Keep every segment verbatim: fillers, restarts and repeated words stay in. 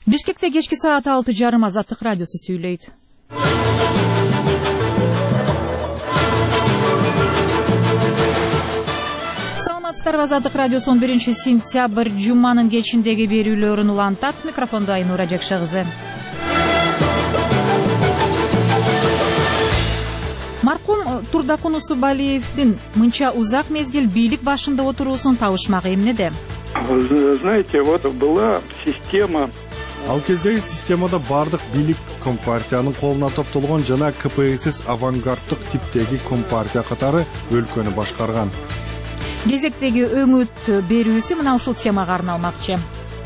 Бишкекте кечки саат алты жарым Азаттык радиосу сүйлөйт. Саламатсыздарбы, Азаттык радиосу он биринчи сентябрь жуманын кечиндеги берүүлөрүн улантат. Микрофондо Айнура Жакшы кызы. Маркум Турдакун Усубалиевдин мынча узак мезгил бийлик башында отуруусунун табышмагы эмнеде? Знаете, вот была система. Ал кездеги системада бардык бийлик компартиянын колуна топтолгон жана КПСС авангарддык типтеги компартия катары өлкөнү башкарган. Кезектеги өңүт берүүсү мына ушул темага арналмакчы.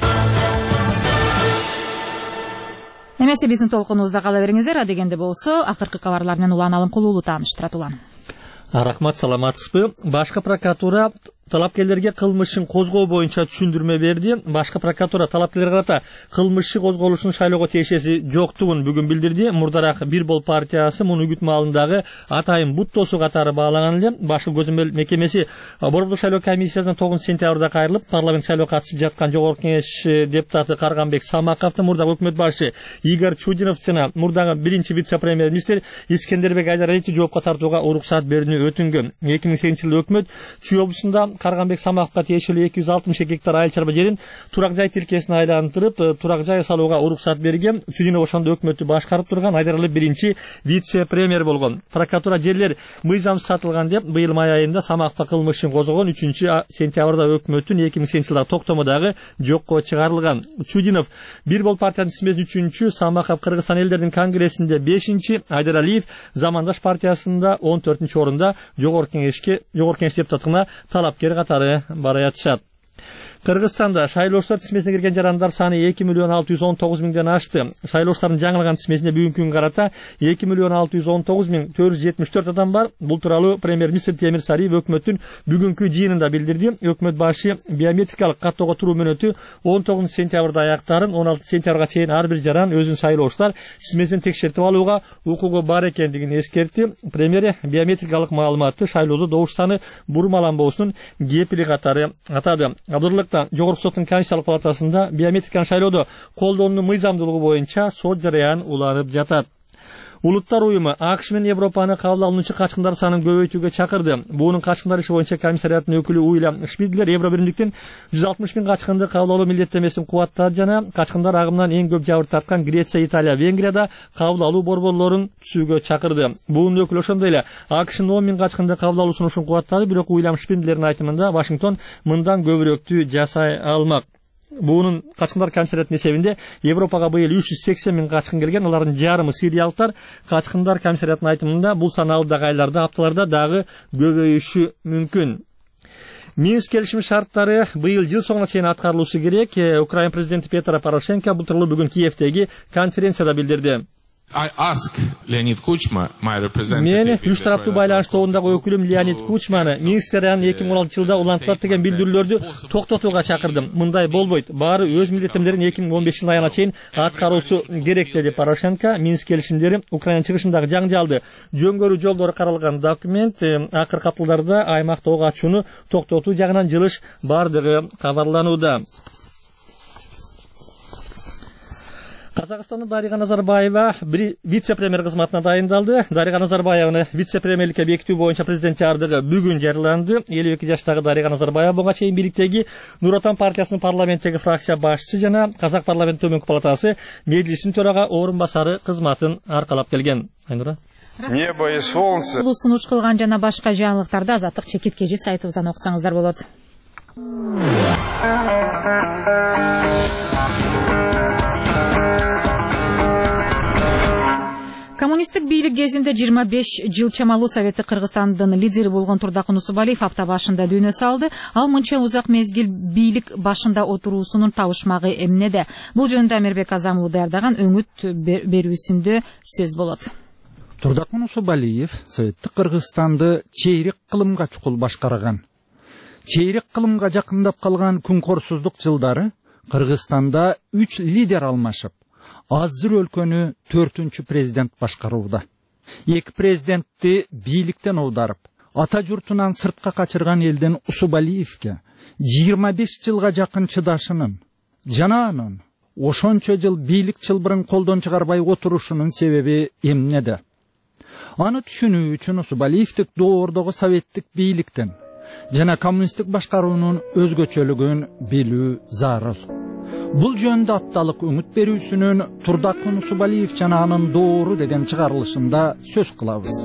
Эмесе биздин толкунубузда кала бериңиздер, адегенде болсо акыркы кабарлар менен уланалым кулуулу тааныштырат улам. Рахмат, саламатсызбы? Башкы прокуратура талапкерлерге кылмышын козгоо боюнча түшүндүрмө берди. Башкы прокуратура талапкерлерге карата кылмышчы козголушунун шайлоого тиешеси жоктугун бүгүн билдирди. Мурдараак Бир Бол партиясы муну үгүт маалындагы атайын буттосу катары баалаган эле. Башкы көзөмөл мекемеси Борбордук шайлоо комиссиясына тогузунчу сентябрда кайрылып, парламент шайлоого катышып жаткан Жогорку Кеңеш депутаты Карганбек Самаковду, мурдагы өкмөт башы Игорь Чудинов жана мурдагы биринчи вице-премьер-министр Искендербек Айдаровду жоопко тартууга уруксат берүүнү өтүнгөн. эки миң сегизинчи жылы өкмөт Чүй облусунда Карганбек Самаковго тиешелүү эки жүз алтымыш эки гектар айыл чарба жерин турак жай тилкесине айлантырып, турак жай салууга уруксат берген. Чудинов ошондо өкмөттү башкарып турган, Айдаралы биринчи вице-премьер болгон. Прокуратура жерлер мыйзамсыз сатылган деп быйыл май айында Самаковго кылмышын козгогон. үчүнчү сентябрда өкмөттүн эки миң сегизинчи жылдагы токтомодагы жокко чыгарылган. Чудинов Бир Бол партиянын тизмесин үчүнчү, Самаков Кыргызстан элдердин конгрессинде бешинчи, Айдаралиев Замандаш партиясында он төртүнчү орунда Жогорку Кеңешке Жогорку Кеңеш депутаттыгына талапкер катары бара жатышат. Кыргызстанда шайлоочулар тизмесине кирген жарандар саны эки миллион алты жүз он тогуз миңден ашты. Шайлоочулардын жаңылган тизмесинде бүгүнкү күнгө карата эки миллион алты жүз он тогуз миң төрт жүз жетимиш төрт адам бар. Бул тууралуу премьер-министр Темир Сариев өкмөттүн бүгүнкү жыйынында билдирди. Өкмөт башы биометрикалык каттоого туруу мөөнөтү он тогузунчу сентябрда аяктарын, он алтынчы сентябрга чейин ар бир жаран өзүн шайлоочулар тизмесин текшертип алууга укугу бар экендигин эскертти. Премьер биометрикалык маалыматты шайлоодо добуш саны бурмаланбоосунун кепили катары атады. Абдуллыкта Жогорку соттун комиссиялык палатасында биометриканы шайлоодо колдонуунун мыйзамдуулугу боюнча сот жарыян уланып жатат. Улуттар уюму АКШ менен Европаны кабыл алуучу качкындар санын көбөйтүүгө чакырды. Буунун качкындар иши боюнча комиссариаттын өкүлү Уильям Шпидлер Евро биримдиктин жүз алтымыш миң качкынды кабыл алуу милдеттемесин кубаттады жана качкындар агымынан эң көп жабыр тарткан Греция, Италия, Венгрияда кабыл алуу борборлорун түзүүгө чакырды. Буунун өкүлү ошондой эле АКШнын он миң качкынды кабыл алуу сунушун кубаттады, бирок Уильям Шпидлердин айтымында Вашингтон мындан көбүрөөктү жасай алмак. Буунун качкындар комиссариятынын эсебинде Европага быйыл үч жүз сексен миң качкын келген, алардын жарымы сириялыктар. Качкындар комиссариятынын айтымында бул сан алдыдагы айларда, апталарда дагы көбөйүшү мүмкүн. Минск келишими шарттары быйыл жыл соңуна чейин аткарылышы керек. Украина президенти Петро Порошенко бул тууралуу бүгүн Киевдеги конференцияда билдирди. Мен үч тараптуу байланыш тобундагы өкүлүм Леонид Кучманы Минск жаранын эки миң он алтынчы жылда улантылат деген билдирүүлөрдү токтотууга чакырдым. Мындай болбойт. Баары өз милдеттемдерин эки миң он бешинчи жылдын айына чейин аткаруусу керек, деди Порошенко. Минск келишимдери Украина чыгышындагы жаңжалды жөнгөрүү жолдору каралган документ. Акыркы апталарда аймакта ок ачууну токтотуу жагынан жылыш бардыгы кабарланууда. Казакстандын Дарига Назарбаева вице-премьер кызматына дайындалды. Дарига Назарбаеваны вице-премьерликке бекитүү боюнча президент жардыгы бүгүн жарыяланды. элүү эки жаштагы Дарига Назарбаева буга чейин бийликтеги Нур Отан партиясынын парламенттеги фракция башчысы жана Казак парламенттин төмөнкү палатасы Меджлисинин төрага орун басары кызматын аркалап келген. Айнура. Небо и солнце. Бул сунуш кылган жана башка жаңылыктарды Азаттык чекиткежи сайтыбыздан окусаңыздар болот. Коммунисттик бийлик кезинде жыйырма беш жыл чамалуу Советти Кыргызстандын лидери болгон Турдакун Усубалиев апта башында дүйнө салды. Ал мынча узак мезгил бийлик башында отуруусунун табышмагы эмнеде? Бул жөнүндө Амирбек Азамов даярдаган өңүт берүүсүндө сөз болот. Турдакун Усубалиев Советти Кыргызстанды чейрек кылымга чукул башкарган. Чейрек кылымга жакындап калган күнкорсуздук жылдары Кыргызстанда үч лидер алмашып, азыр өлкөнү төртүнчү президент башкарууда. Эки президентти бийликтен аударып, ата журтунан сыртка качырган элден Усубалиевке жыйырма беш жылга жакын чыдашынын жана анын ошончо жыл бийлик чылбырын колдон чыгарбай отурушунун себеби эмнеде? Аны түшүнүү үчүн Усубалиевдик доордогу советтик бийликтин жана коммунисттик башкаруунун өзгөчөлүгүн билүү зарыл. Бул жөнүндө апталык үмүт берүүсүнүн Турдакун Усубалиев жана анын доору деген чыгарылышында сөз кылабыз.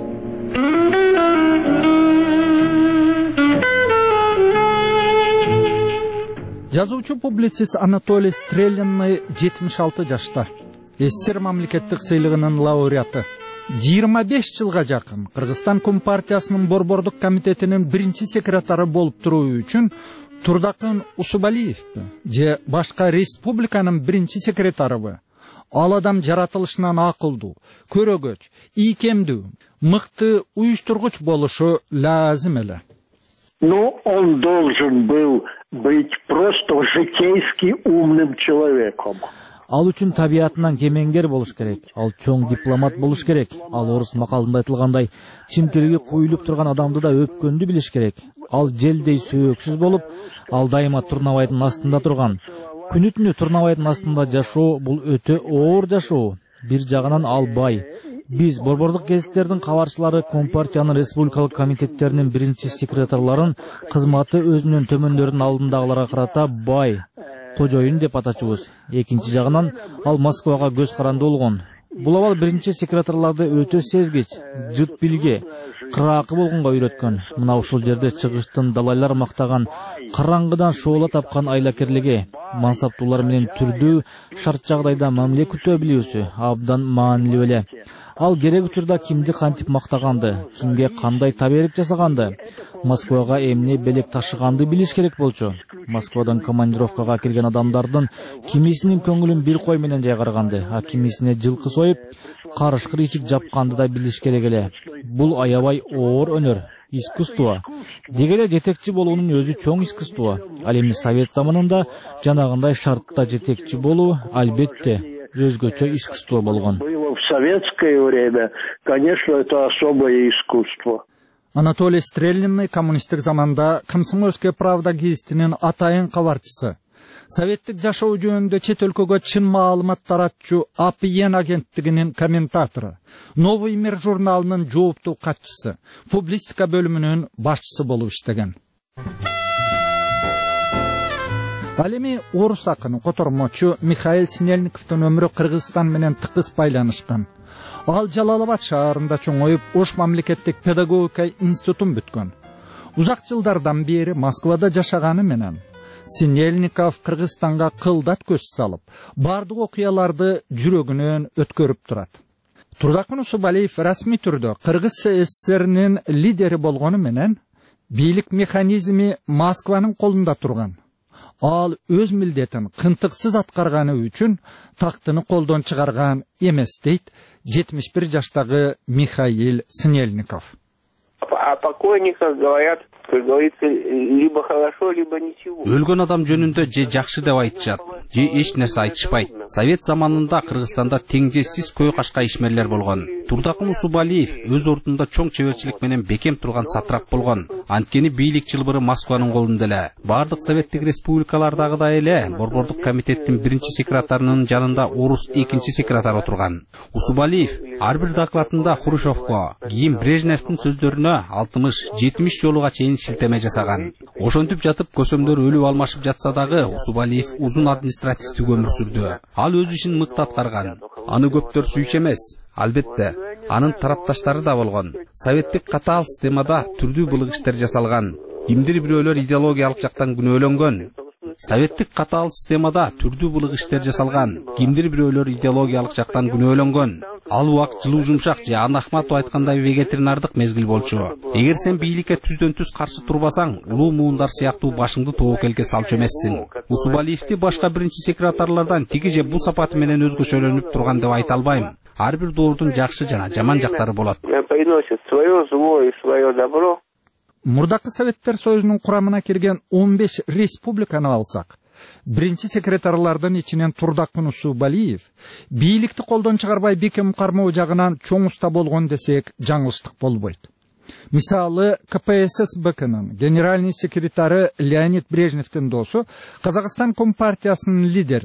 Жазуучу публицист Анатолий Стрелянный жетимиш алты жашта. СССР мамлекеттик сыйлыгынын лауреаты. жыйырма беш жылга жакын Кыргызстан Компартиясынын Борбордук комитетинин биринчи секретары болуп туруу үчүн Турдакун Усубалиевпи же башка республиканын биринчи секретарыбы ал адам жаратылышынан акылдуу, көрөгөч, ийкемдүү, мыкты уюштургуч болушу лазым эле. Но он должен был быть просто житейски умным человеком. Ал үчүн табиятынан кемеңгер болуш керек. Ал чоң дипломат болуш керек. Ал орус макалында айтылгандай, чимкириги куюлуп турган адамды да өпкөндү билиш керек. Ал желдей сөөксүз болуп, ал дайыма турнабайдын астында турган. Күнү түнү турнабайдын астында жашоо бул өтө оор жашоо. Бир жагынан ал бай. Биз борбордук гезиттердин кабарчылары Компартиянын республикалык комитеттеринин биринчи секретарларын кызматы өзүнүн төмөндөрүнүн алдындагыларга карата бай, кожоюн деп атачубуз. Экинчи жагынан ал Москвага көз каранды болгон. Бул абал биринчи секретарларды өтө сезгич, жыт билге, кыраакы болгонго үйрөткөн. Мына ушул жерде чыгыштын далайлар мактаган, караңгыдан шоола тапкан айлакерлиги, мансаптуулар менен түрдүү, шарт жагдайда мамиле күтө билүүсү абдан маанилүү эле. Ал керек учурда кимди кантип мактаганды, кимге кандай таберик жасаганды, Москвага эмне белек ташыганды билиш керек болчу. Москвадан командировкага келген адамдардын кимисинин көңүлүн бир кой менен жайгарганды, а кимисине жылкы союп, карышкыр ичик жапканды да билиш керек эле. Бул аябай оор өнөр, искусство. Дегеле жетекчи болуунун өзү чоң искусство. Ал эми совет заманында жанагындай шартта жетекчи болуу албетте өзгөчө искусство болгон. В советское время, конечно, это особое искусство. Анатолий Стрелянный коммунисттик заманда Комсомольская правда гезитинин атайын кабарчысы. Советтик жашоо жөнүндө чет өлкөгө чын маалымат таратчу А П Н агенттигинин комментатору, Новый мир журналынын жооптуу катчысы, публистика бөлүмүнүн башчысы болуп иштеген. Ал эми орус акыны котормочу Михаил Снельниковдун өмүрү Кыргызстан менен тыкыз байланышкан. Ал Жалалабад шаарында чоңоюп, Ош мамлекеттик педагогика институтун бүткөн. Узак жылдардан бери Москвада жашаганы менен Снельников Кыргызстанга кылдат көз салып, бардык окуяларды жүрөгүнөн өткөрүп турат. Турдакун Усубалиев расмий түрдө Кыргыз С С С Р'нин лидери болгону менен бийлик механизми Москванын колунда турган. Ал өз милдетин кынтыксыз аткарганы үчүн тактыны колдон чыгарган эмес дейт жетимиш бир жаштагы Михаил Снельников. О покойниках говорят, как говорится, либо хорошо, либо ничего. Өлгөн адам жөнүндө же жакшы деп айтышат, же эч нерсе айтышпайт. Совет заманында Кыргызстанда теңдессиз көй кашка ишмерлер болгон. Турдакун Усубалиев өз ордунда чоң чеберчилик менен бекем турган сатрап болгон. Анткени бийлик чылбыры Москванын колунда эле. Бардык советтик республикалардагыдай эле Борбордук комитеттин биринчи секретарынын жанында орус экинчи секретар отурган. Усубалиев ар бир докладында Хрущевко, кийин Брежневдин сөздөрүнө алтымыш жетимиш жолуга чейин шилтеме жасаган. Ошентип жатып көсөмдөр өлүп алмашып жатса дагы Усубалиев узун административдик өмүр сүрдү. Ал өз ишин мыкты аткарган. Аны көптөр сүйчү эмес. Албетте, анын тарапташтары да болгон. Советтик катаал системада түрдүү былык иштер жасалган. Кимдир бирөөлөр идеологиялык жактан күнөөлөнгөн. Советтик катаал системада түрдүү былык иштер жасалган. Кимдир бирөөлөр идеологиялык жактан күнөөлөнгөн. Ал убакыт жылуу жумшак же Ана Ахматов айткандай вегетаринардык мезгил болчу. Эгер сен бийликке түздөн түз каршы турбасаң, улуу муундар сыяктуу башыңды тоокелге салчу эмессиң. Усубалиевди башка биринчи секретарлардан тиги же бул сапаты менен өзгөчөлөнүп турган деп айта албайм. Ар бир доордун жакшы жана жаман жактары болот. Приносит свое зло и свое добро. Мурдакы Советтер Союзунун курамына кирген он беш республиканы алсак, биринчи секретарлардын ичинен Турдакун Усубалиев бийликти колдон чыгарбай бекем кармоо жагынан чоң уста болгон десек жаңылыштык болбойт. Мисалы, К П С С Б К'нын генеральный секретары Леонид Брежневдин досу, Казакстан Компартиясынын лидери,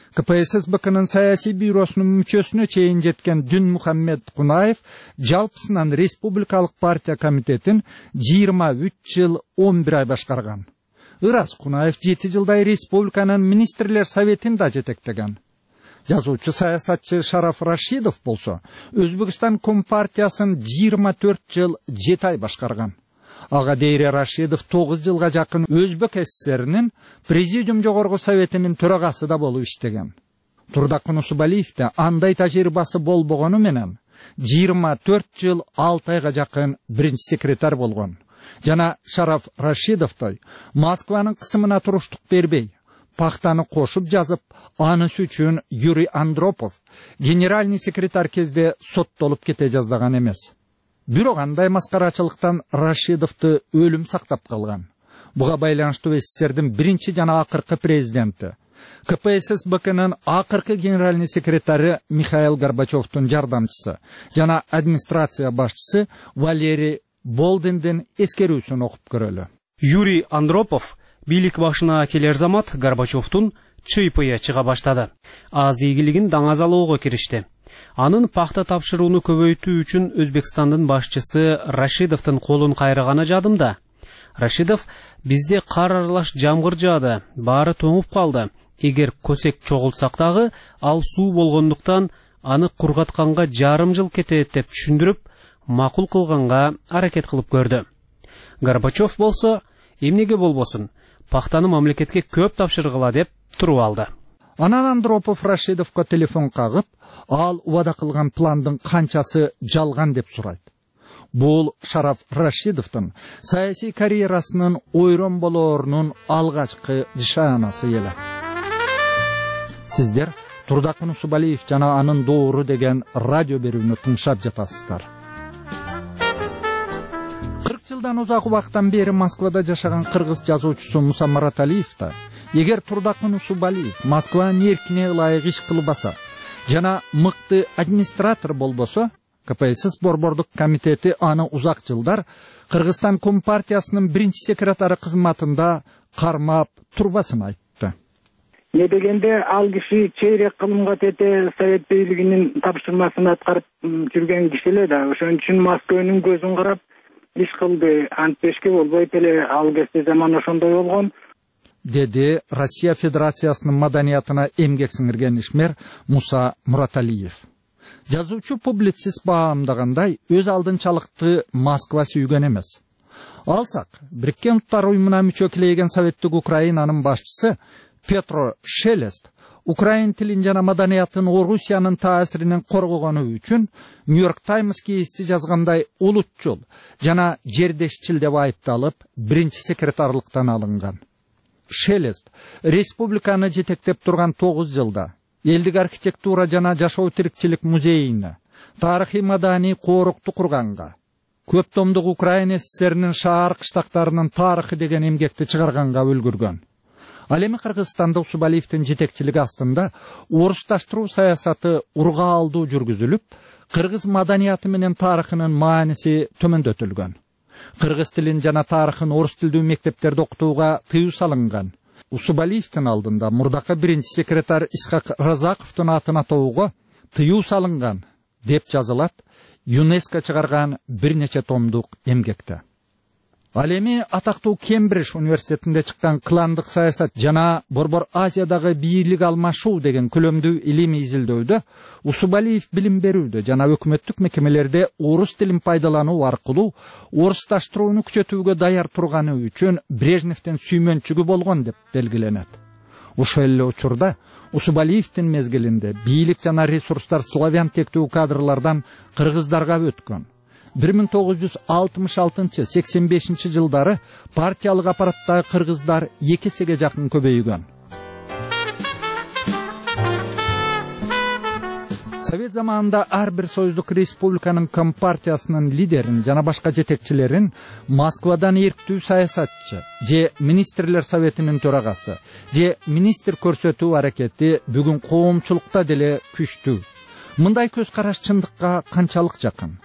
КПССБКнын саясий бюросунун мүчөсүнө чейин жеткен Дүн Мухаммед Кунаев жалпысынан Республикалык партия комитетин жыйырма үч жыл он бир ай башкарган. Ырас Кунаев жети жылдай республиканын министрлер советин да жетектеген. Жазуучу саясатчы Шараф Рашидов болсо, Өзбекстан Компартиясын жыйырма төрт жыл жети ай башкарган. Ага дейре Рашидов тогуз жылга жакын Өзбек СССРнин Президиум жогорку советинин төрагасы да болуп иштеген. Турдакын Усубалиевде андай тажрыйбасы болбогону менен жыйырма төрт жыл алты айга жакын биринчи секретарь болгон. Жана Шараф Рашидовтой Москванын кысымына туруштук бербей, пахтаны кошуп жазып, анысы үчүн Юрий Андропов генеральный секретарь кезде соттолуп кете жаздаган эмес. Бирок андай маскарачылыктан Рашидовду өлүм сактап калган. Буга байланыштуу СССРдин биринчи жана акыркы президенти, КПССБКнын акыркы генеральный секретары Михаил Горбачевдун жардамчысы жана администрация башчысы Валерий Болдиндин эскерүүсүн окуп көрөлү. Юрий Андропов бийлик башына келер замат Горбачевдун чыйпыя чыга баштады. Аз ийгилигин даңазалоого киришти. Анын пахта тапшырууну көбөйтүү үчүн Өзбекстандын башчысы Рашидовдун колун кайрыганы жадымда. Рашидов: бизде кар аралаш жамгыр жаады, баары тоңуп калды. Эгер көсек чогулсак дагы, ал суу болгондуктан аны кургатканга жарым жыл кетет деп түшүндүрүп, макул кылганга аракет кылып көрдү. Горбачев болсо, эмнеге болбосун, пахтаны мамлекетке көп тапшыргыла деп туруп алды. Анан Андропов Рашидовго телефон кагып, ал убада кылган пландын канчасы жалган деп сурайт. Бул Шараф Рашидовдун саясий карьерасынын ойрон болоорунун алгачкы нышанасы эле. Сиздер Турдакын Усубалиев жана анын доору деген радио берүүнү тыңшап жатасыздар. кырк жылдан узак убакыттан бери Москвада жашаган кыргыз жазуучусу Муса Мараталиев да, эгер Турдакын Усубалиев Москванын эркине ылайык иш кылбаса жана мыкты администратор болбосо, КПСС борбордук комитети аны узак жылдар Кыргызстан Компартиясынын биринчи секретары кызматында кармап турбасын айтты. Не дегенде ал киши чейрек кылымга тете совет бийлигинин тапшырмасын аткарып жүргөн киши эле да, ошон үчүн Москванын көзүн карап иш кылды. Антпешке болбойт эле, ал кезде заман ошондой болгон, деди Россия Федерациясынын маданиятына эмгек сиңирген ишмер Муса Мураталиев. Жазуучу публицист баамдагандай, өз алдынчалыкты Москва сүйгөн эмес. Алсак, Бириккен Уттар уюмуна мүчө келеген Советтик Украинанын башчысы Петро Шелест Украин тилин жана маданиятын Орусиянын таасиринен коргогону үчүн Нью-Йорк Таймс гезити жазгандай улутчул жана жердешчил деп айыпталып, биринчи секретарлыктан алынган. Шелест республиканы жетектеп турган тогуз жылда элдик архитектура жана жашоо тирикчилик музейине, тарыхый маданий коорукту курганга, көп томдук Украин СССРинин шаар кыштактарынын тарыхы деген эмгекти чыгарганга үлгүргөн. Ал эми Кыргызстанда Усубалиевдин жетекчилиги астында орусташтыруу саясаты урга алдуу жүргүзүлүп, кыргыз маданияты менен тарыхынын мааниси төмөндөтүлгөн. Кыргыз тилин жана тарыхын орус тилдүү мектептерде окутууга тыюу салынган. Усубалиевдин алдында мурдакы биринчи секретарь Исхак Разаковдун атын атоого тыюу салынган деп жазылат ЮНЕСКО чыгарган бир нече томдук эмгекте. Ал эми атактуу Кембридж университетинде чыккан кландык саясат жана Борбор Азиядагы бийлик алмашуу деген көлөмдүү илимий изилдөөдө Усубалиев билим берүүдө жана өкмөттүк мекемелерде орус тилин пайдалануу аркылуу орусташтырууну күчөтүүгө даяр турганы үчүн Брежневдин сүймөнчүгү болгон деп белгиленет. Ошол эле учурда Усубалиевдин мезгилинде бийлик жана ресурстар славян тектүү кадрлардан кыргыздарга өткөн. бир миң тогуз жүз алтымыш алтынчы — сексен бешинчи жылдары партиялык аппараттагы кыргыздар эки эсеге жакын көбөйгөн. Совет заманында ар бир союздук республиканын компартиясынын лидерин жана башка жетекчилерин Москвадан эрктүү саясатчы же министрлер советинин төрагасы же министр көрсөтүү аракети бүгүн коомчулукта деле күчтүү. Мындай көз караш чындыкка канчалык жакын?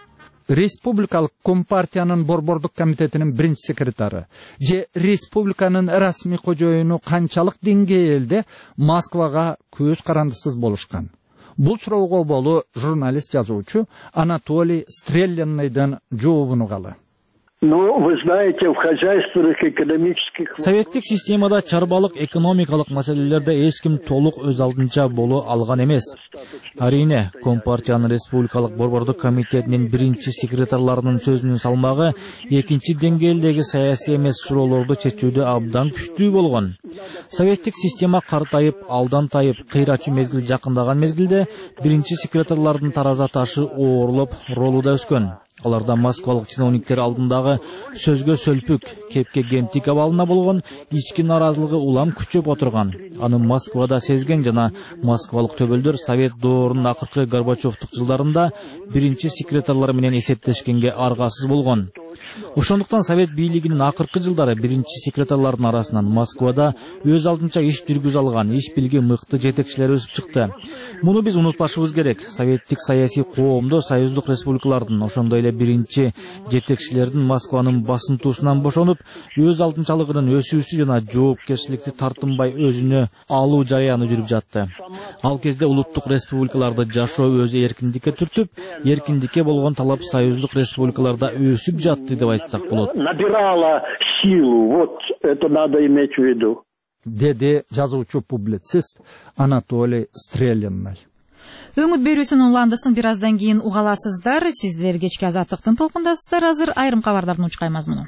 республикалык компартиянын борбордук комитетинин биринчи секретары же республиканын расмий кожоюну канчалык деңгээлде Москвага көз карандысыз болушкан? Бул суроого болуу журналист жазуучу Анатолий Стрелянныйдан жообун угалы. Ну, вы знаете, в хозяйственных экономических... Советтик системада чарбалык экономикалык маселелерде эч ким толук өз алдынча боло алган эмес. Арине, Компартиянын республикалык борбордук комитетинин биринчи секретарларынын сөзүнүн салмагы экинчи деңгээлдеги саясий эмес суроолорду чечүүдө абдан күчтүү болгон. Советтик система картайып, алдан тайып, кыйрачу мезгил жакындаган мезгилде биринчи секретарлардын тараза ташы оорлоп, ролу да өскөн. Аларда москвалык чиновниктер алдындагы сөзгө сөлпүк, кепке кемтик абалына болгон ички наразылыгы улам күчөп отурган. Аны Москвада сезген жана москвалык төбөлдөр Совет доорунун акыркы Горбачевдук жылдарында биринчи секретарлар менен эсептешкенге аргасыз болгон. Ошондуктан Совет бийлигинин акыркы жылдары биринчи секретарлардын арасынан Москвада өз алдынча иш жүргүзө алган, иш билги мыкты жетекчилер өсүп чыкты. Муну биз унутпашыбыз керек. Советтик саясий коомдо союздук республикалардын, ошондой эле биринчи жетекчилердин Москванын басынтуусунан бошонуп, өз алдынчалыгынын өсүүсү жана жоопкерчиликти тартынбай өзүнө алуу жарыяны жүрүп жатты. Ал кезде улуттук республикаларды жашоо өзү эркиндикке түртүп, эркиндикке болгон талап союздук республикаларда өсүп жатты деп айтсак болот. Набирала силу, вот это надо иметь в виду. Деди жазуучу публицист Анатолий Стрелянный. Өңүт берүүсүнүн уландысын бир аздан кийин угаласыздар. Сиздер кечки азаттыктын толкундасыздар. Азыр айрым кабардардын учкай мазмуну.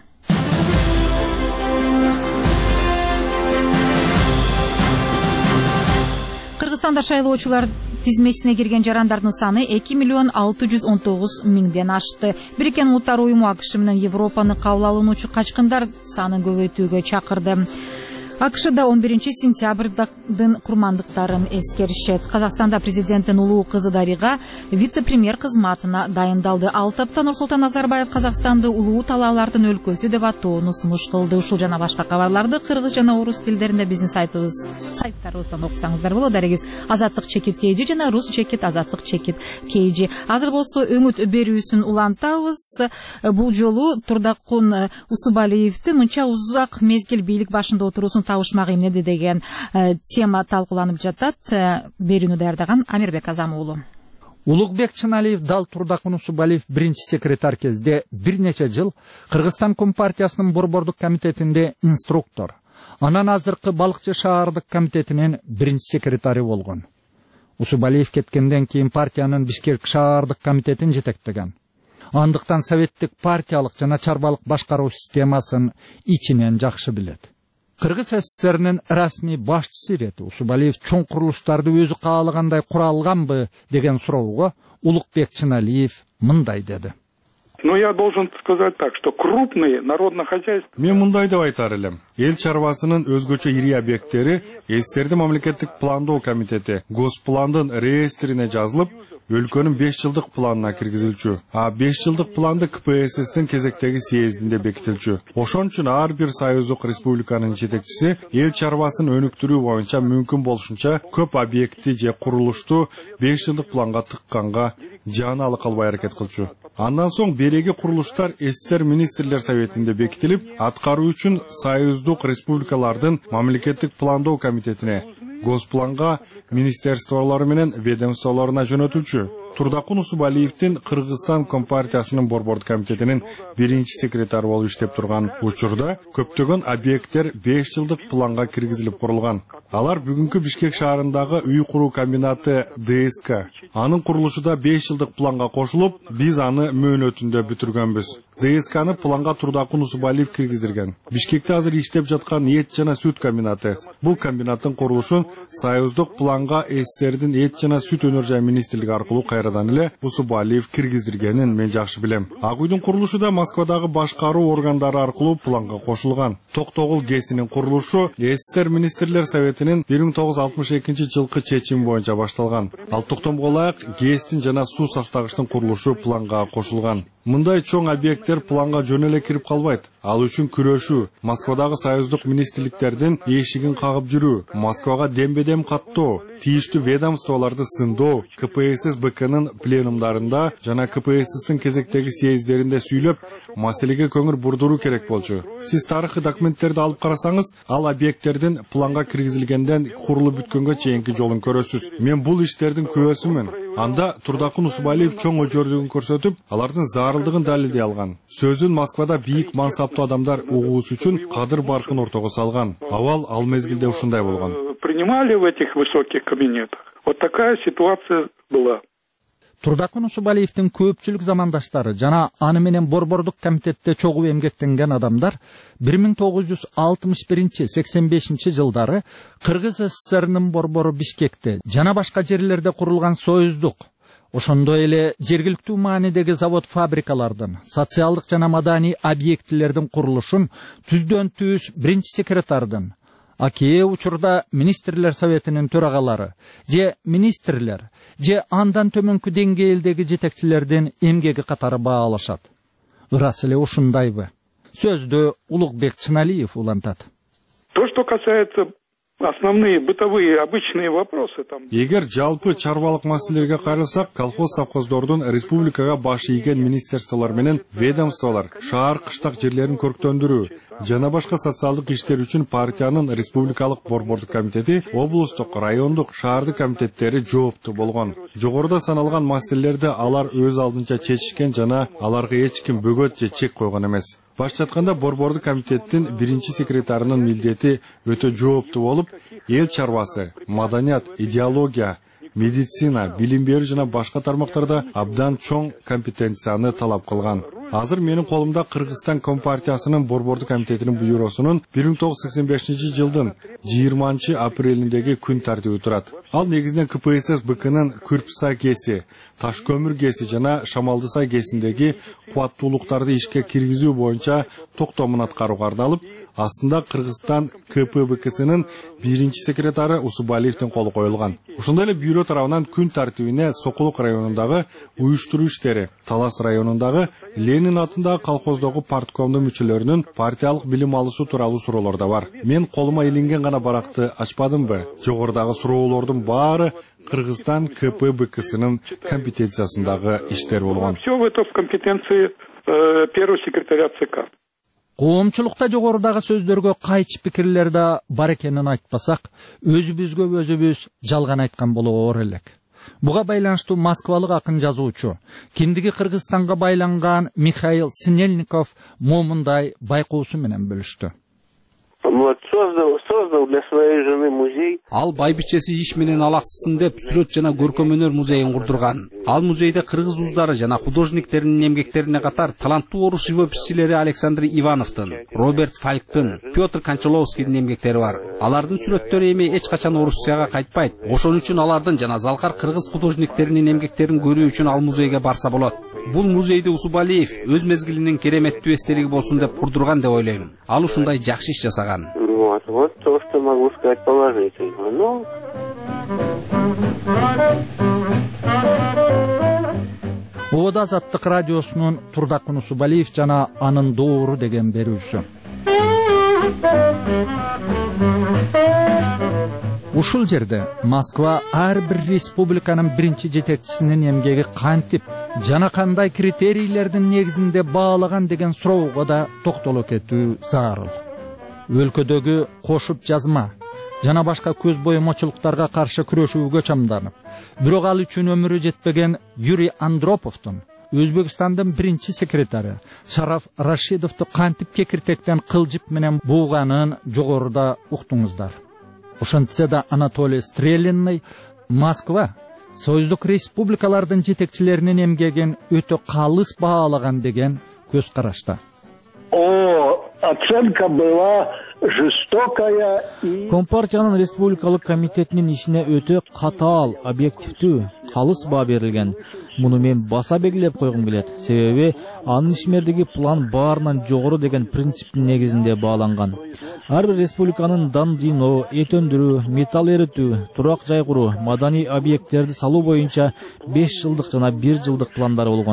Кыргызстанда шайлоочулар тизмесине кирген жарандардын саны эки миллион алты жүз он тогуз миңден ашты. Бириккен Улуттар уюму АКШ менен Европаны кабыл алуучу качкындар санын көбөйтүүгө чакырды. АКШда он биринчи сентябрдын курмандыктарын эскеришет. Казакстанда президенттин улуу кызы Дарига вице-премьер кызматына дайындалды. Алты апта Нурсултан Назарбаев Казакстанды улуу талаалардын өлкөсү деп атоону сунуш кылды. Ушул жана башка кабарларды кыргыз жана орус тилдеринде биздин сайтыбыз сайттарыбыздан окусаңыздар болот. Дарегиз азаттык чекит кейжи жана рус чекит азаттык чекит кейжи. Азыр болсо өңүт берүүсүн улантабыз. Бул жолу Турдакун Усубалиевди мынча узак мезгил бийлик башында отуруусун табышмак эмнеде деген тема талкууланып жатат. Берүүнү даярдаган Амирбек Азам уулу. Улукбек Чыналиев дал Турдакун Усубалиев биринчи секретарь кезде бир нече жыл Кыргызстан Компартиясынын борбордук комитетинде инструктор. Анан азыркы Балыкчы шаардык комитетинин биринчи секретары болгон. Усубалиев кеткенден кийин партиянын Бишкек шаардык комитетин жетектеген. Андыктан советтик партиялык жана чарбалык башкаруу системасын ичинен жакшы билет. Кыргыз СССРнин расмий башчысы ирети Усубалиев чоң курулуштарды өзү каалагандай кура алганбы деген суроого Улукбек Чыналиев мындай деди. Но я должен сказать так, что крупные народно-хозяйственные... Мен мындай деп айтар элем. Эл чарбасынын өзгөчө ири объекттери СССРдин мамлекеттик пландоо комитети Госпландын реестрине жазылып, өлкөнүн беш жылдык планына киргизилчү. А беш жылдык планды КПССтин кезектеги съездинде бекитилчү. Ошон үчүн ар бир союздук республиканын жетекчиси эл чарбасын өнүктүрүү боюнча мүмкүн болушунча көп объекти же курулушту беш жылдык планга тыкканга жана ала калбай аракет кылчу. Андан соң береги курулуштар СССР министрлер советинде бекитилип, аткаруу үчүн союздук республикалардын мамлекеттик пландоо комитетине, Госпланга, министерстволору менен ведомстволоруна жөнөтүлчү. Турдакун Усубалиевдин Кыргызстан Компартиясынын борбордук комитетинин биринчи секретары болуп иштеп турган учурда көптөгөн объекттер беш жылдык планга киргизилип курулган. Алар бүгүнкү Бишкек шаарындагы үй куруу комбинаты ДСК. Анын курулушу да беш жылдык планга кошулуп, биз аны мөөнөтүндө бүтүргөнбүз. ДСКны планга Турдакун Усубалиев киргиздирген. Бишкекте азыр иштеп жаткан эт жана сүт комбинаты. Бул комбинаттын курулушун союздук планга СССРдин эт жана сүт өнөр жай министрлиги аркылуу кайрадан эле Усубалиев киргиздиргенин мен жакшы билем. Ак үйдүн курулушу да Москвадагы башкаруу органдары аркылуу планга кошулган. Токтогул ГЭСинин курулушу СССР министрлер советинин бир миң тогуз жүз алтымыш экинчи жылкы чечими боюнча башталган. Ал токтомго ылайык ГЭСтин жана суу сактагычтын курулушу планга кошулган. Мындай чоң объекттер планга жөн эле кирип калбайт. Ал үчүн күрөшүү, Москвадагы союздук министрликтердин эшигин кагып жүрүү, Москвага дембедем каттоо, тийиштүү ведомстволорду сындоо, К П С С Б К'нын пленумдарында жана К П С S'тин кезектеги съезддеринде сүйлөп, маселеге көңүл бурдуруу керек болчу. Сиз тарыхый документтерди алып карасаңыз, ал объекттердин планга киргизилгенден курулуп бүткөнгө чейинки жолун көрөсүз. Мен бул иштердин күбөсүмүн. Анда Турдакун Усубалиев чоң өжөрдүгүн көрсөтүп, алардын зарылдыгын далилдей алган. Сөзүн Москвада бийик мансаптуу адамдар угуусу үчүн кадыр баркын ортого салган. Абал ал мезгилде ушундай болгон. Принимали в этих высоких кабинетах. Вот такая ситуация была. Турдакун Усубалиевдин көпчүлүк замандаштары жана аны менен Борбордук комитетте чогуу эмгектенген адамдар бир миң тогуз жүз алтымыш биринчи сексен бешинчи жылдары Кыргыз С С С Рнын борбору Бишкекте жана башка жерлерде курулган союздук, ошондой эле жергиликтүү маанидеги завод-фабрикалардын, социалдык жана маданий объектилердин курулушун түздөн түз биринчи секретардын, а кээ учурда министрлер советинин төрагалары, же министрлер, же андан төмөнкү деңгээлдеги жетекчилердин эмгеги катары баалашат. Ырас эле ушундайбы? Сөздү Улукбек Чыналиев улантат. То, что касается основные бытовые обычные вопросы там. Эгер жалпы чарбалык маселелерге карасак, колхоз совхоздордун республикага баш ийген министрликтер менен ведомстволор шаар кыштак жерлерин көрктөндүрүү жана башка социалдык иштер үчүн партиянын республикалык борбордук комитети, облустук, райондук, шаардык комитеттери жооптуу болгон. Жогоруда саналган маселелерди алар өз алдынча чечишкен жана аларга эч ким бөгөт же чек койгон эмес. Башчы айтканда борбордук комитеттин биринчи секретарынын милдети өтө жооптуу болуп, эл чарбасы, маданият, идеология, медицина, билим берүү жана башка тармактарда абдан чоң компетенцияны талап кылган. Азыр менин колумда Кыргызстан Компартиясынын борбордук комитетинин буйруусунун бир миң тогуз жүз сексен бешинчи жылдын жыйырманчы апрелиндеги күн тартиби турат. Ал негизинен К П С С Б К'нын Күрпсай КЭСи, Таш көмүр КЭСи жана Шамалдысай КЭСиндеги кубаттуулуктарды ишке киргизүү боюнча токтомун аткарууга арналып, астында Кыргызстан К П Б К'сынын биринчи секретары Усубалиевдин колу коюлган. Ошондой эле бюро тарабынан күн тартибине Сокулук районундагы уюштуруу иштери, Талас районундагы Ленин атындагы колхоздогу парткомдун мүчөлөрүнүн партиялык билим алуусу тууралуу суроолор да бар. Мен колума илинген гана баракты ачпадымбы? Жогорудагы суроолордун баары Кыргызстан К П Б К'сынын компетенциясындагы иштер болгон. Все это в компетенции первого секретаря Ц К. Коомчулукта жогорудагы сөздөргө кайчы пикирлер да бар экенин айтпасак, өзүбүзгө өзүбүз жалган айткан болоор элек. Буга байланыштуу москвалык акын жазуучу, киндиги Кыргызстанга байланган Михаил Синельников момундай байкоосу менен бөлүштү. Вот создал, создал для своей жены музей. Ал байбичеси иш менен алаксысын деп сүрөт жана көркөм өнөр музейин курдурган. Ал музейде кыргыз уздары жана художниктердин эмгектерине катар таланттуу орус живописчилери Александр Ивановдун, Роберт Фалктын, Петр Кончаловскийдин эмгектери бар. Алардын сүрөттөрү эми эч качан орусчага кайтпайт. Ошон үчүн алардын жана залкар кыргыз художниктеринин эмгектерин көрүү үчүн ал музейге барса болот. Бул музейди Усубалиев өз мезгилинин кереметтүү эстелиги болсун деп курдурган деп ойлойм. Ал ушундай жакшы иш жасаган. Вот, вот то, что могу сказать положительно. Ну... Ода Азаттык радиосунун Турдакун Усубалиев жана анын доору деген берүүсү. Ушул жерде Москва ар бир республиканын биринчи жетекчисинин эмгеги кантип жана кандай критерийлердин негизинде баалаган деген суроого да токтоло кетүү зарыл. Өлкөдөгү кошуп жазма жана башка көз боемочулуктарга каршы күрөшүүгө чамданып, бирок ал үчүн өмүрү жетпеген Юрий Андроповдун, Өзбекстандын биринчи секретары Шараф Рашидовду кантип кекиртектен кылжып менен бууганын жогоруда уктуңуздар. Ошентсе да Анатолий Стрелинный Москва союздук республикалардын жетекчилеринин эмгегин өтө калыс баалаган деген көз карашта. О, оценка была жестокая и... Компартиянын республикалык комитетинин ишине өтө катаал, объективдүү, калыс баа берилген. Муну мен баса белгилеп койгум келет. Себеби анын ишмердиги план баарынан жогору деген принциптин негизинде бааланган. Ар бир республиканын дан жыйноо, эт өндүрүү, металл эритүү, турак жай куруу, маданий объекттерди салуу боюнча беш жылдык жана бир жылдык пландары болгон.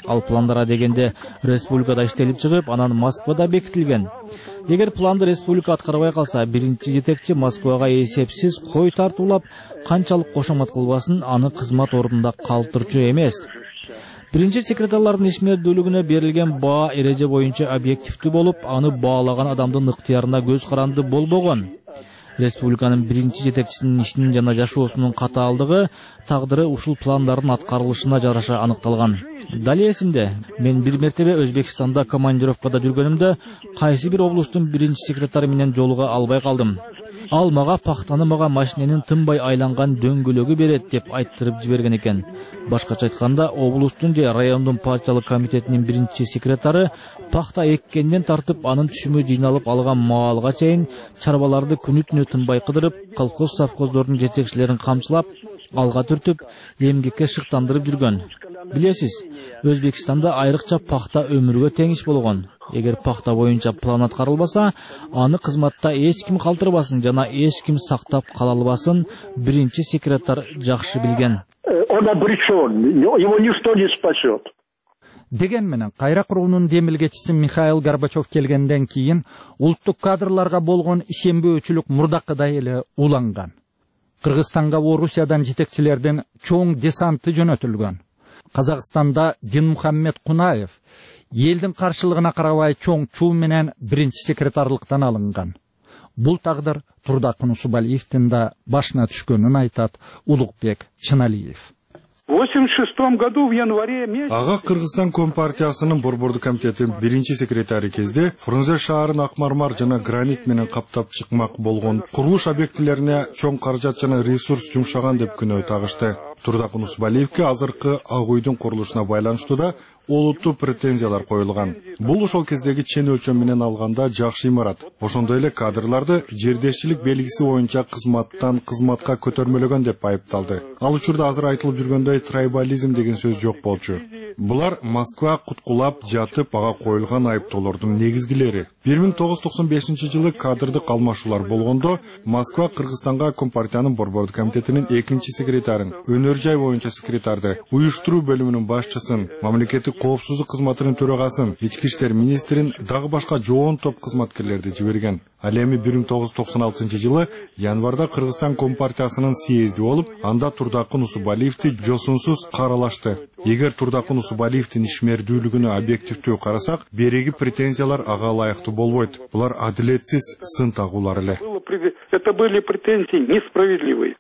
Ал пландара дегенде республикада иштелип чыгып, анан Москвада бекитилген. Эгер планды республика аткарбай калса, биринчи жетекчи Москвага эсепсиз кой тартуулап, канчалык кошомат кылбасын аны кызмат ордунда калтырчу эмес. Биринчи секретарлардын ишмердүүлүгүнө берилген баа эреже боюнча объективдүү болуп, аны баалаган адамдын ыктыярына көз каранды болбогон. Республиканын биринчи жетекчисинин ишинин жана жашоосунун катаалдыгы, тагдыры ушул пландардын аткарылышына жараша аныкталган. Дали эсимде, мен бир мертебе Өзбекстанда командировкада жүргөнүмдө кайсы бир облустун биринчи секретары менен жолуга албай калдым. Ал мага пахтаны мага машиненин тынбай айланган дөңгөлөгү берет деп айттырып жиберген экен. Башкача айтканда, облустун же райондун партиялык комитетинин биринчи секретары пахта эккенден тартып, анын түшүмү жыйналып алган маалга чейин чарбаларды күнү-түнү тынбай кыдырып, колхоз совхоздордун жетекчилерин камчылап, алга түртүп, эмгекке шыктандырып жүргөн. Билесиз, Өзбекстанда айрыкча пахта өмүргө тең иш болгон. Эгер пахта боюнча план аткарылбаса, аны кызматта эч ким калтырбасын жана эч ким сактап кала албасын биринчи секретар жакшы билген. Он обречен, его ничто не спасет. Деген менен кайра куруунун демилгечиси Михаил Горбачев келгенден кийин улуттук кадрларга болгон ишенбөөчүлүк мурдакыдай эле уланган. Кыргызстанга Орусиядан жетекчилердин чоң десанты жөнөтүлгөн. Казакстанда Динмухаммед Кунаев элдин каршылыгына карабай чоң чуу менен биринчи секретарлыктан алынган. Бул тагдыр Турдакын Усубалиевдин да башына түшкөнүн айтат Улукбек Чыналиев. В восемьдесят шестом году в январе месяце... Ага Кыргызстан Компартиясынын борбордук комитетинин биринчи секретары кезде Фрунзе шаарын акмармар жана гранит менен каптап чыкмак болгон курулуш объектилерине чоң каражат жана ресурс жумшаган деп күнөө тагышты. Турдакын Усубалиевке азыркы Ак үйдүн курулушуна байланыштуу да олуттуу претензиялар коюлган. Бул ошол кездеги чен өлчөм менен алганда жакшы имарат. Ошондой эле кадрларды жердешчилик белгиси боюнча кызматтан кызматка көтөрмөлөгөн деп айыпталды. Ал учурда азыр айтылып жүргөндөй трайбализм деген сөз жок болчу. Булар Москва куткулап жатып ага коюлган айыптоолордун негизгилери. бир миң тогуз жүз токсон бешинчи жылы кадрдык алмашуулар болгондо Москва Кыргызстанга Компартиянын борбордук комитетинин экинчи секретарын, өнөр жай боюнча секретарды, уюштуруу бөлүмүнүн башчысын, мамлекеттик коопсуздук кызматынын төрагасын, ички иштер министрин, дагы башка жоон топ кызматкерлерди жиберген. Ал эми бир миң тогуз жүз токсон алтынчы жылы январда Кыргызстан Компартиясынын съезди болуп, анда Турдакын Усубалиевди жосунсуз каралашты. Эгер Турдакын Усубалиевдин ишмердүүлүгүнө объективдүү карасак, береги претензиялар ага ылайыктуу болбойт. Булар адилетсиз сын тагуулар эле. Это были претензии несправедливые.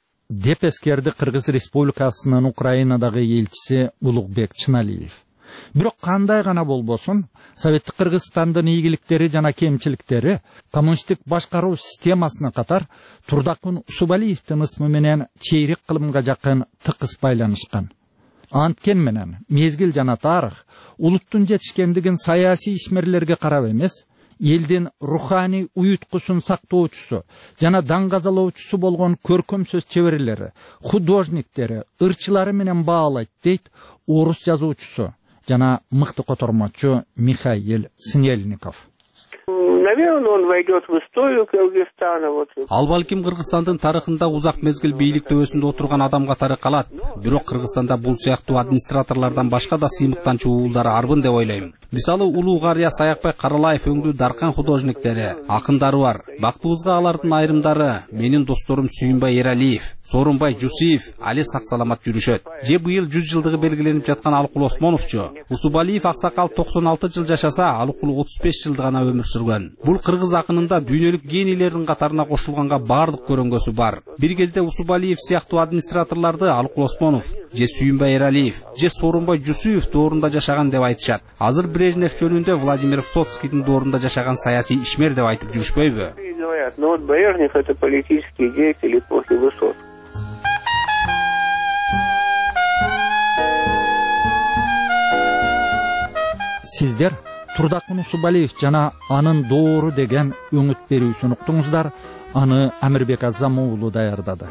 Деп эскерди Кыргыз Республикасынын Украинадагы элчиси Улукбек Чыналиев. Бирок кандай гана болбосун, Советтик Кыргызстандын ийгиликтери жана кемчиликтери коммунисттик башкаруу системасына катар Турдакын Усубалиевдин ысмы менен чейрек кылымга жакын тыкыз байланышкан. Анткен менен мезгил жана тарых улуттун жетишкендигин саясий ишмерлерге карап эмес, элдин руханий уюткусун сактоочусу жана даңгазалоочусу болгон көркөм сөз чеберлери, художниктери, ырчылары менен баалайт дейт орус жазуучусу жана мыкты котормочу Михаил Снельников. Наверное, он войдет в историю Кыргызстана. Вот. Ал балким Кыргызстандын тарыхында узак мезгил бийлик төбөсүндө отурган адам катары калат. Бирок Кыргызстанда бул сыяктуу администраторлордон башка да сыймыктанчу уулдар арбын деп ойлойм. Мисалы Улуу Карыя Саякбай Каралаев өңдүү даркан художниктери, акындары бар. Бактыбызга алардын айрымдары менин досторум Сүйүнбай Эралиев, Сооронбай Жусиев али сак саламат жүрүшөт. Же быйыл жүз жылдыгы белгиленип жаткан Алыкул Осмоновчу. Усубалиев аксакал токсон алты жыл жашаса, Алыкул отуз беш жыл гана өмүр сүргөн. Бул кыргыз акынында дүйнөлүк генийлердин катарына кошулганга бардык көрөнгөсү бар. Бир кезде Усубалиев сыяктуу администраторлорду Алыкул Осмонов, же Сүйүнбай Эралиев, же Сооронбай Жусиев доорунда жашаган деп айтышат. Азыр Брежнев жөнүндө Владимир Высоцкийдин доорунда жашаган саясий ишмер деп айтып жүрүшпөйбү? Говорят, но вот Брежнев это политический деятель эпохи Высоцкого. Сиздер Турдакын Усубалиев жана анын доору деген өңүт берүүсүн уктуңуздар. Аны Амирбек Азам уулу даярдады.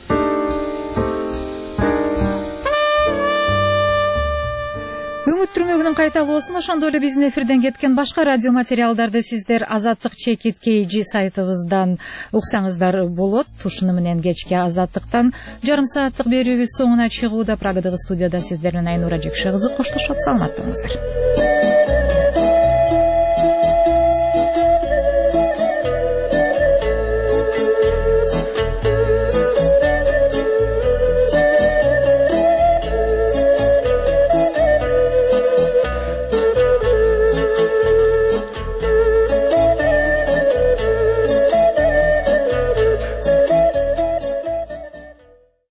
Өңүттүрмө күнүң кайталуусун. Ошондой эле биздин эфирден кеткен башка радио материалдарды сиздер Азаттык чекит kg сайтыбыздан уксаңыздар болот. Ушуну менен кечки Азаттыктан жарым сааттык берүүбүз соңуна чыгууда. Прагадагы студияда сиздер менен Айнура Жекше кызы коштошот. Саламатта болуңуздар.